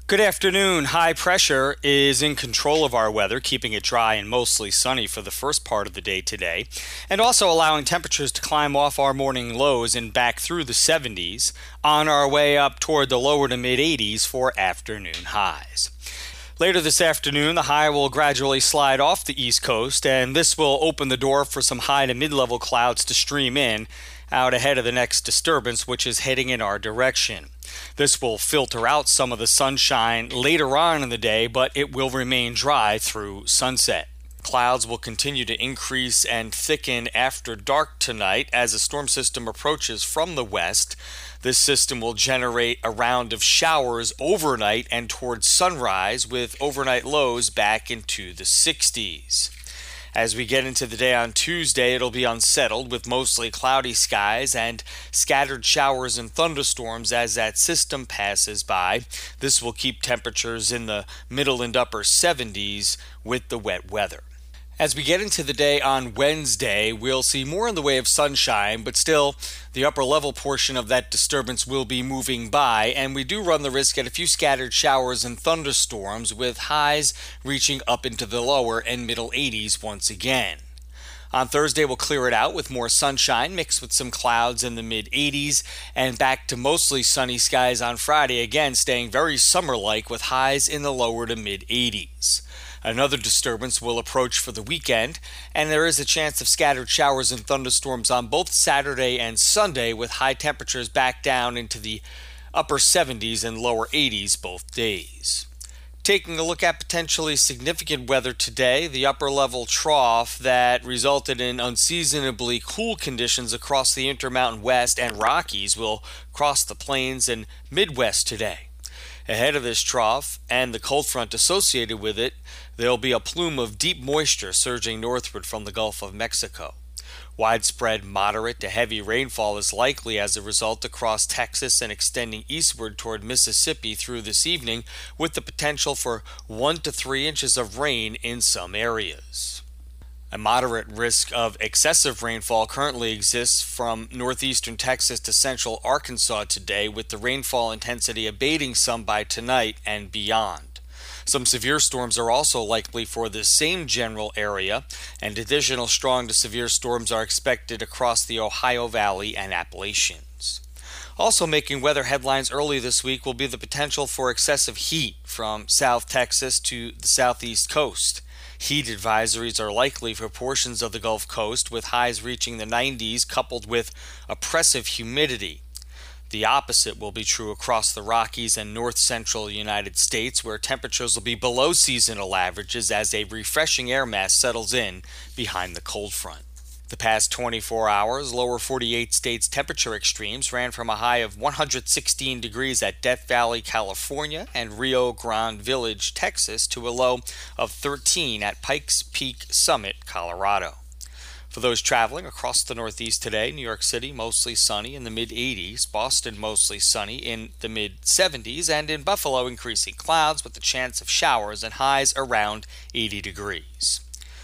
Good afternoon. High pressure is in control of our weather, keeping it dry and mostly sunny for the first part of the day today, and also allowing temperatures to climb off our morning lows and back through the 70s on our way up toward the lower to mid 80s for afternoon highs. Later this afternoon, the high will gradually slide off the east coast, and this will open the door for some high to mid-level clouds to stream in out ahead of the next disturbance, which is heading in our direction. This will filter out some of the sunshine later on in the day, but it will remain dry through sunset. Clouds will continue to increase and thicken after dark tonight as a storm system approaches from the west. This system will generate a round of showers overnight and towards sunrise, with overnight lows back into the 60s. As we get into the day on Tuesday, it'll be unsettled with mostly cloudy skies and scattered showers and thunderstorms as that system passes by. This will keep temperatures in the middle and upper 70s with the wet weather. As we get into the day on Wednesday, we'll see more in the way of sunshine, but still the upper level portion of that disturbance will be moving by, and we do run the risk at a few scattered showers and thunderstorms with highs reaching up into the lower and middle 80s once again. On Thursday, we'll clear it out with more sunshine mixed with some clouds in the mid-80s, and back to mostly sunny skies on Friday, again staying very summer-like with highs in the lower to mid-80s. Another disturbance will approach for the weekend, and there is a chance of scattered showers and thunderstorms on both Saturday and Sunday, with high temperatures back down into the upper 70s and lower 80s both days. Taking a look at potentially significant weather today, the upper level trough that resulted in unseasonably cool conditions across the Intermountain West and Rockies will cross the plains and Midwest today. Ahead of this trough and the cold front associated with it, there will be a plume of deep moisture surging northward from the Gulf of Mexico. Widespread moderate to heavy rainfall is likely as a result across Texas and extending eastward toward Mississippi through this evening, with the potential for 1 to 3 inches of rain in some areas. A moderate risk of excessive rainfall currently exists from northeastern Texas to central Arkansas today, with the rainfall intensity abating some by tonight and beyond. Some severe storms are also likely for the same general area, and additional strong to severe storms are expected across the Ohio Valley and Appalachians. Also making weather headlines early this week will be the potential for excessive heat from South Texas to the southeast coast. Heat advisories are likely for portions of the Gulf Coast, with highs reaching the 90s coupled with oppressive humidity. The opposite will be true across the Rockies and north-central United States, where temperatures will be below seasonal averages as a refreshing air mass settles in behind the cold front. The past 24 hours, lower 48 states' temperature extremes ran from a high of 116 degrees at Death Valley, California, and Rio Grande Village, Texas, to a low of 13 at Pikes Peak Summit, Colorado. For those traveling across the Northeast today, New York City mostly sunny in the mid-80s, Boston mostly sunny in the mid-70s, and in Buffalo increasing clouds with the chance of showers and highs around 80 degrees.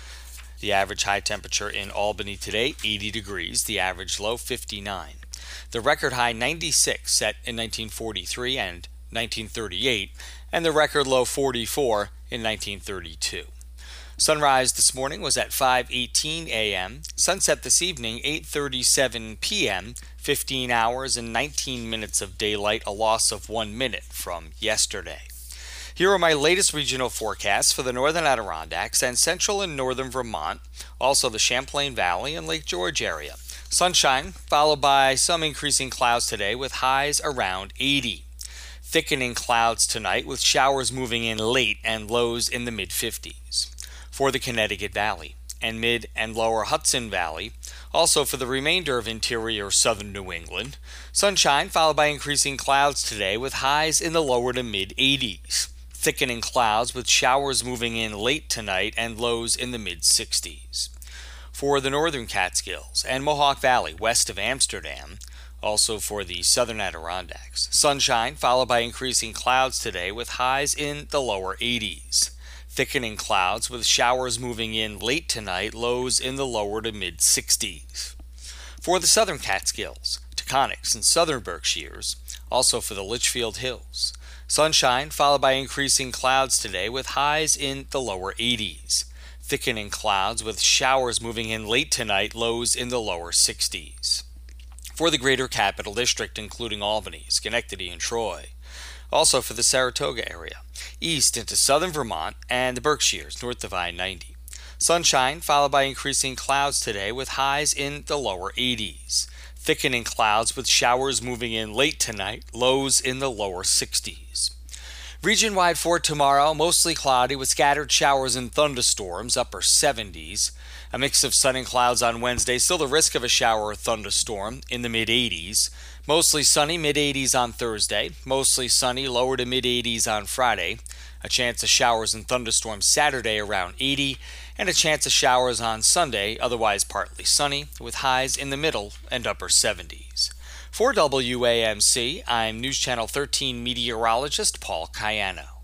The average high temperature in Albany today, 80 degrees, the average low, 59. The record high, 96, set in 1943 and 1938, and the record low, 44, in 1932. Sunrise this morning was at 5:18 a.m., sunset this evening, 8:37 p.m., 15 hours and 19 minutes of daylight, a loss of 1 minute from yesterday. Here are my latest regional forecasts for the northern Adirondacks and central and northern Vermont, also the Champlain Valley and Lake George area. Sunshine, followed by some increasing clouds today with highs around 80. Thickening clouds tonight with showers moving in late and lows in the mid-50s. For the Connecticut Valley and mid and lower Hudson Valley, also for the remainder of interior southern New England, sunshine followed by increasing clouds today with highs in the lower to mid-80s. Thickening clouds with showers moving in late tonight and lows in the mid-60s. For the northern Catskills and Mohawk Valley west of Amsterdam, also for the southern Adirondacks, sunshine followed by increasing clouds today with highs in the lower 80s. Thickening clouds with showers moving in late tonight, lows in the lower to mid-60s. For the southern Catskills, Taconics, and southern Berkshires, also for the Litchfield Hills, Sunshine followed by increasing clouds today with highs in the lower 80s. Thickening clouds with showers moving in late tonight, lows in the lower 60s. For the greater capital district, including Albany, Schenectady, and Troy. Also for the Saratoga area, east into southern Vermont and the Berkshires, north of I-90. Sunshine followed by increasing clouds today with highs in the lower 80s. Thickening clouds with showers moving in late tonight, lows in the lower 60s. Region-wide for tomorrow, mostly cloudy with scattered showers and thunderstorms, upper 70s. A mix of sun and clouds on Wednesday, still the risk of a shower or thunderstorm in the mid-80s. Mostly sunny, mid-80s on Thursday. Mostly sunny, lower to mid-80s on Friday. A chance of showers and thunderstorms Saturday around 80. And a chance of showers on Sunday, otherwise partly sunny, with highs in the middle and upper 70s. For WAMC, I'm News Channel 13 meteorologist Paul Cayano.